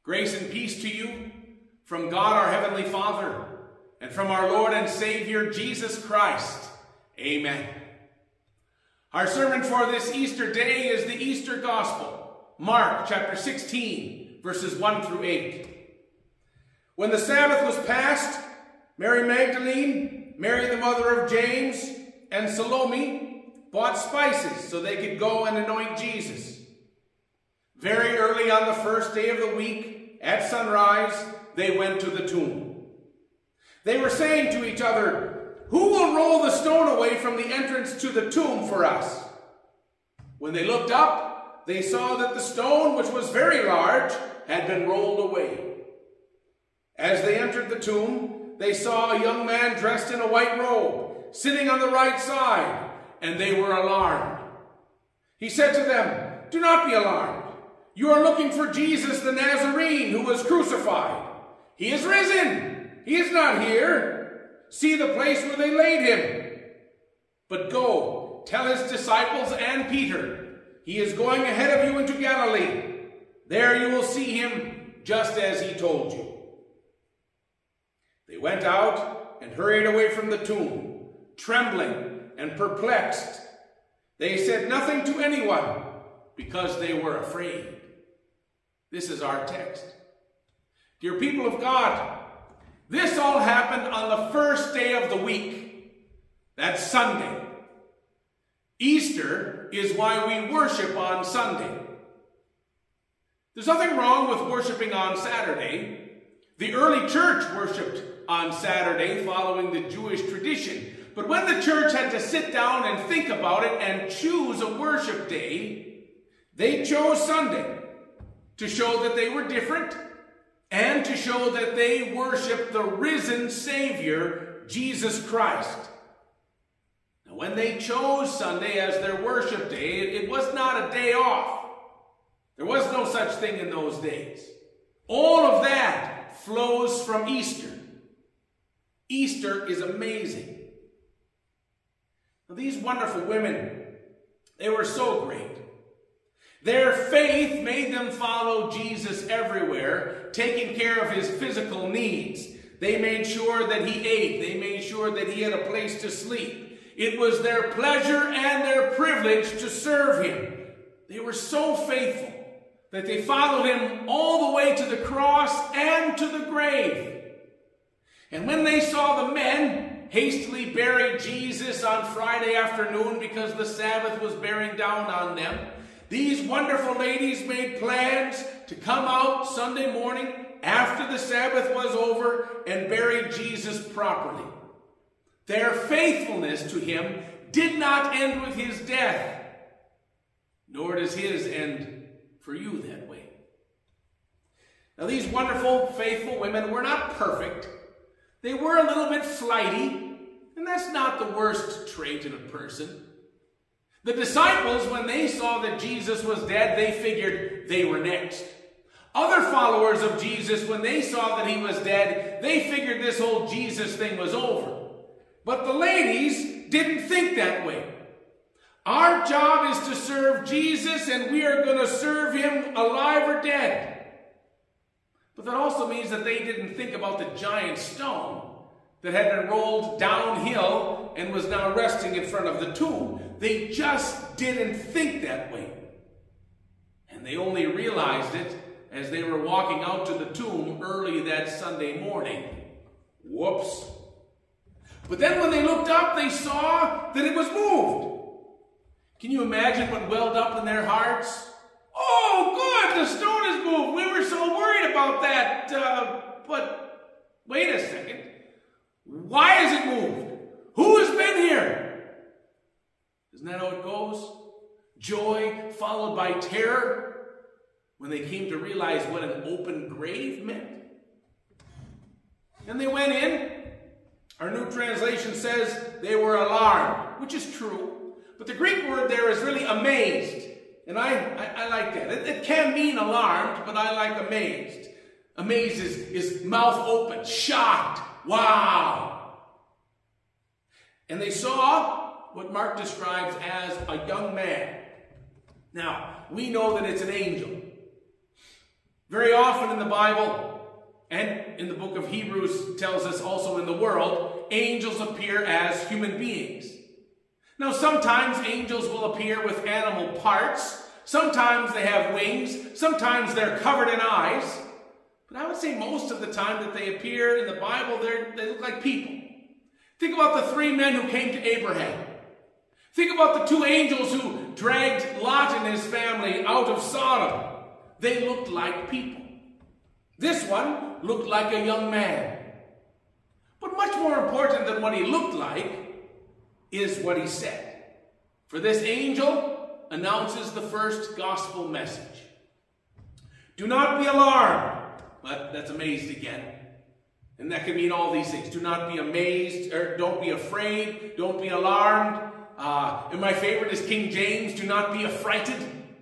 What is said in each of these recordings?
Grace and peace to you from God our Heavenly Father and from our Lord and Savior Jesus Christ. Amen. Our sermon for this Easter day is the Easter Gospel, Mark chapter 16, verses 1 through 8. When the Sabbath was past, Mary Magdalene, Mary the mother of James, and Salome bought spices so they could go and anoint Jesus. Very early on the first day of the week, at sunrise, they went to the tomb. They were saying to each other, "Who will roll the stone away from the entrance to the tomb for us?" When they looked up, they saw that the stone, which was very large, had been rolled away. As they entered the tomb, they saw a young man dressed in a white robe, sitting on the right side, and they were alarmed. He said to them, "Do not be alarmed. You are looking for Jesus the Nazarene who was crucified. He is risen. He is not here. See the place where they laid him. But go, tell his disciples and Peter, he is going ahead of you into Galilee. There you will see him just as he told you." They went out and hurried away from the tomb, trembling and perplexed. They said nothing to anyone because they were afraid. This is our text. Dear people of God, this all happened on the first day of the week. That's Sunday. Easter is why we worship on Sunday. There's nothing wrong with worshiping on Saturday. The early church worshiped on Saturday following the Jewish tradition. But when the church had to sit down and think about it and choose a worship day, they chose Sunday to show that they were different and to show that they worshiped the risen Savior, Jesus Christ. Now, when they chose Sunday as their worship day, it was not a day off. There was no such thing in those days. All of that flows from Easter. Easter is amazing. Now, these wonderful women, they were so great. Their faith made them follow Jesus everywhere, taking care of his physical needs. They made sure that he ate. They made sure that he had a place to sleep. It was their pleasure and their privilege to serve him. They were so faithful that they followed him all the way to the cross and to the grave. And when they saw the men hastily bury Jesus on Friday afternoon because the Sabbath was bearing down on them, these wonderful ladies made plans to come out Sunday morning after the Sabbath was over and bury Jesus properly. Their faithfulness to him did not end with his death, nor does his end for you that way. Now, these wonderful, faithful women were not perfect. They were a little bit flighty, and that's not the worst trait in a person. The disciples, when they saw that Jesus was dead, they figured they were next. Other followers of Jesus, when they saw that he was dead, they figured this whole Jesus thing was over. But the ladies didn't think that way. Our job is to serve Jesus, and we are going to serve him alive or dead. But that also means that they didn't think about the giant stone that had been rolled downhill and was now resting in front of the tomb. They just didn't think that way. And they only realized it as they were walking out to the tomb early that Sunday morning. Whoops. But then when they looked up, they saw that it was moved. Can you imagine what welled up in their hearts? "Oh, good, the stone is moved. We were so worried about that. But wait a second. Why is it moved? Who has been here?" Isn't that how it goes? Joy followed by terror when they came to realize what an open grave meant. And they went in. Our New Translation says they were alarmed, which is true. But the Greek word there is really amazed. And I like that. It can mean alarmed, but I like amazed. Amazed is mouth open, shocked, wow. And they saw what Mark describes as a young man. Now, we know that it's an angel. Very often in the Bible, and in the book of Hebrews tells us also in the world, angels appear as human beings. Now sometimes angels will appear with animal parts, sometimes they have wings, sometimes they're covered in eyes, but I would say most of the time that they appear in the Bible, they look like people. Think about the 3 men who came to Abraham. Think about the 2 angels who dragged Lot and his family out of Sodom. They looked like people. This one looked like a young man. But much more important than what he looked like is what he said. For this angel announces the first gospel message. Do not be alarmed. But that's amazed again. And that can mean all these things. Do not be amazed, or don't be afraid, don't be alarmed. And my favorite is King James, do not be affrighted.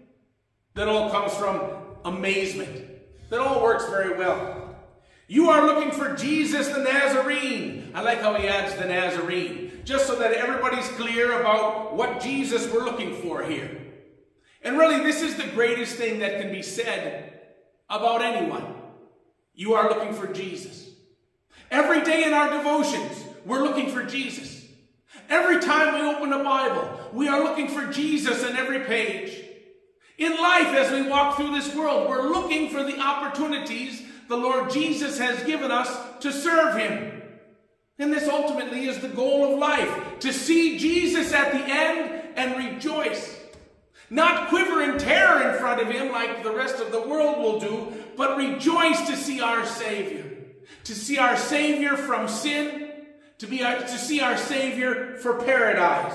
That all comes from amazement. That all works very well. You are looking for Jesus the Nazarene. I like how he adds the Nazarene, just so that everybody's clear about what Jesus we're looking for here. And really, this is the greatest thing that can be said about anyone. You are looking for Jesus. Every day in our devotions, we're looking for Jesus. Every time we open a Bible, we are looking for Jesus in every page. In life, as we walk through this world, we're looking for the opportunities the Lord Jesus has given us to serve him. And this ultimately is the goal of life, to see Jesus at the end and rejoice. Not quiver in terror in front of him like the rest of the world will do, but rejoice to see our Savior. To see our Savior from sin, to see our Savior for paradise.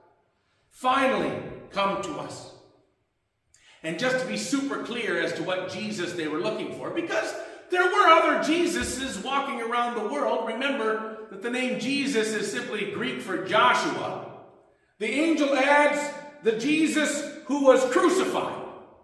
Finally, come to us. And just to be super clear as to what Jesus they were looking for, because there were other Jesuses walking around the world. Remember that the name Jesus is simply Greek for Joshua. The angel adds the Jesus who was crucified.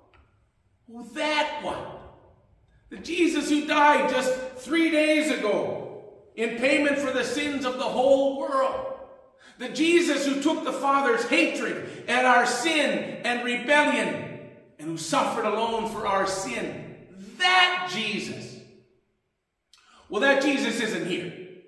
Well, that one. The Jesus who died just 3 days ago in payment for the sins of the whole world. The Jesus who took the Father's hatred and our sin and rebellion and who suffered alone for our sin. That Jesus. Well, that Jesus isn't here.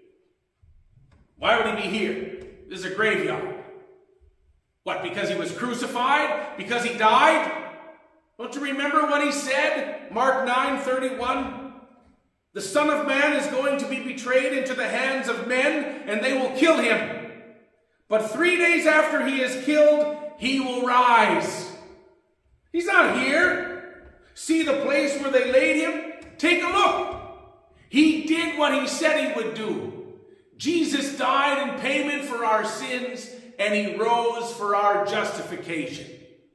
Why would he be here? This is a graveyard. What, because he was crucified? Because he died? Don't you remember what he said? Mark 9:31. The Son of Man is going to be betrayed into the hands of men, and they will kill him. But 3 days after he is killed, he will rise. He's not here. See the place where they laid him? Take a look. He did what he said he would do. Jesus died in payment for our sins, and he rose for our justification.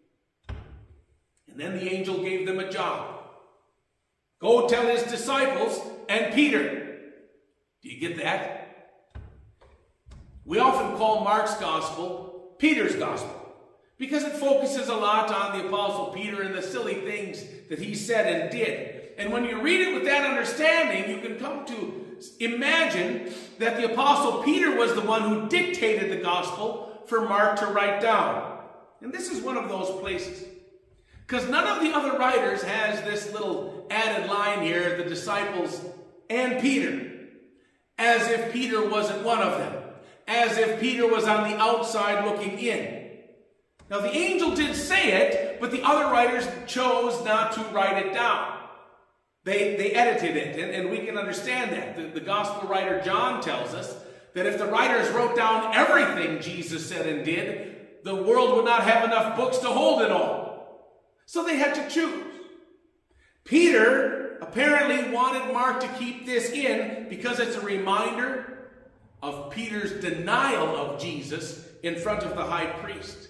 And then the angel gave them a job. Go tell his disciples and Peter. Do you get that? We often call Mark's gospel Peter's gospel because it focuses a lot on the Apostle Peter and the silly things that he said and did. And when you read it with that understanding, you can come to imagine that the Apostle Peter was the one who dictated the gospel for Mark to write down. And this is one of those places. Because none of the other writers has this little added line here, the disciples and Peter. As if Peter wasn't one of them. As if Peter was on the outside looking in. Now the angel did say it, but the other writers chose not to write it down. They edited it, and we can understand that. The gospel writer John tells us that if the writers wrote down everything Jesus said and did, the world would not have enough books to hold it all. So they had to choose. Peter apparently wanted Mark to keep this in because it's a reminder of Peter's denial of Jesus in front of the high priest.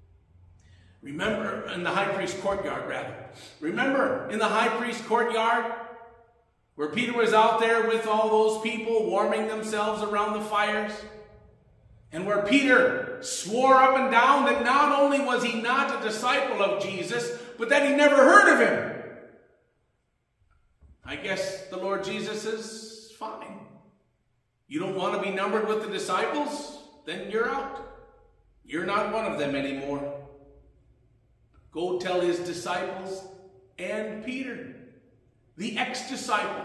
Remember, in the high priest's courtyard, rather. Remember in the high priest's courtyard where Peter was out there with all those people warming themselves around the fires? And where Peter swore up and down that not only was he not a disciple of Jesus, but that he never heard of him. I guess the Lord Jesus is fine. You don't want to be numbered with the disciples? Then you're out. You're not one of them anymore. Go tell his disciples and Peter. the ex-disciple.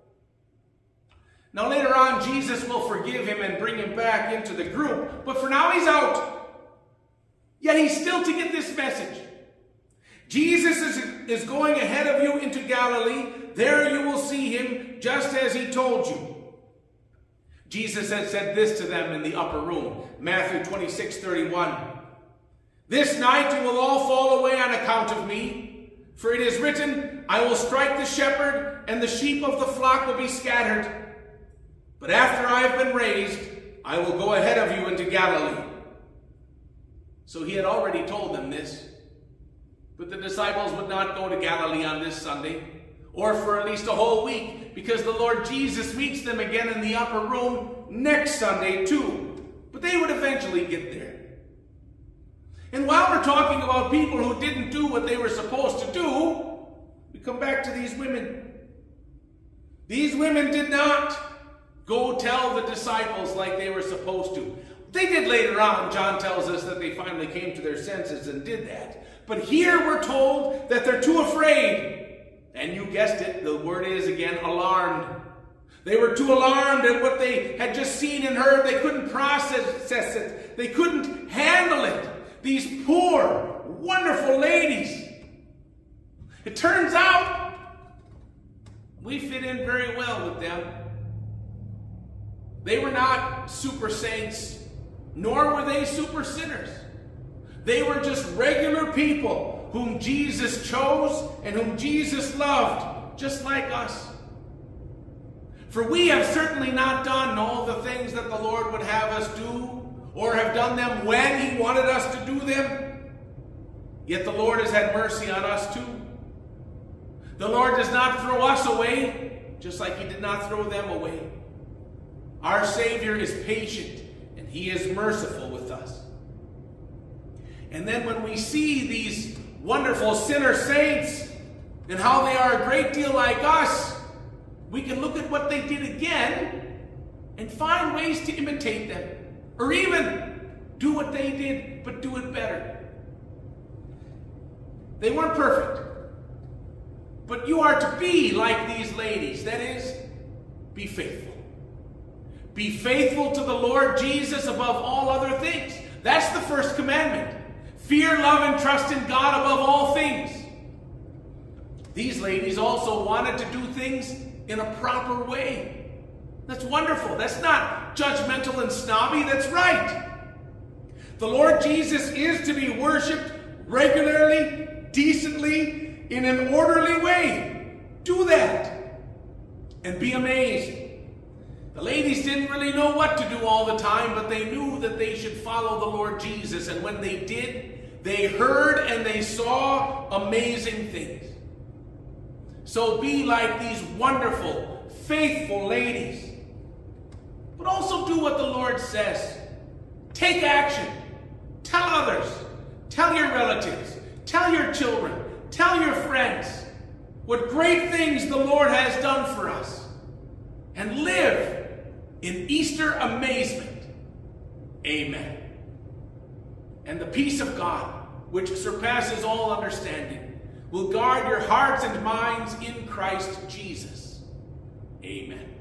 Now later on, Jesus will forgive him and bring him back into the group, but for now he's out. Yet he's still to get this message. Jesus is going ahead of you into Galilee. There you will see him just as he told you. Jesus had said this to them in the upper room, Matthew 26:31. This night you will all fall away on account of me, for it is written, I will strike the shepherd, and the sheep of the flock will be scattered. But after I have been raised, I will go ahead of you into Galilee. So he had already told them this. But the disciples would not go to Galilee on this Sunday, or for at least a whole week, because the Lord Jesus meets them again in the upper room next Sunday too. But they would eventually get there. And while we're talking about people who didn't do what they were supposed to do, we come back to these women. These women did not go tell the disciples like they were supposed to. They did later on. John tells us that they finally came to their senses and did that. But here we're told that they're too afraid. And you guessed it, the word is again alarmed. They were too alarmed at what they had just seen and heard. They couldn't process it. They couldn't handle it. These poor, wonderful ladies. It turns out we fit in very well with them. They were not super saints, nor were they super sinners. They were just regular people whom Jesus chose and whom Jesus loved, just like us. For we have certainly not done all the things that the Lord would have us do, or have done them when he wanted us to do them. Yet the Lord has had mercy on us too. The Lord does not throw us away, just like he did not throw them away. Our Savior is patient, and he is merciful with us. And then when we see these wonderful sinner saints and how they are a great deal like us, we can look at what they did again and find ways to imitate them, or even do what they did, but do it better. They weren't perfect, but you are to be like these ladies. That is, be faithful. Be faithful to the Lord Jesus above all other things. That's the first commandment. Fear, love, and trust in God above all things. These ladies also wanted to do things in a proper way. That's wonderful. That's not judgmental and snobby. That's right. The Lord Jesus is to be worshipped regularly, decently, in an orderly way. Do that and be amazed. The ladies didn't really know what to do all the time, but they knew that they should follow the Lord Jesus. And when they did, they heard and they saw amazing things. So be like these wonderful, faithful ladies. But also do what the Lord says. Take action. Tell others. Tell your relatives. Tell your children. Tell your friends what great things the Lord has done for us. And live in Easter amazement. Amen. And the peace of God, which surpasses all understanding, will guard your hearts and minds in Christ Jesus. Amen.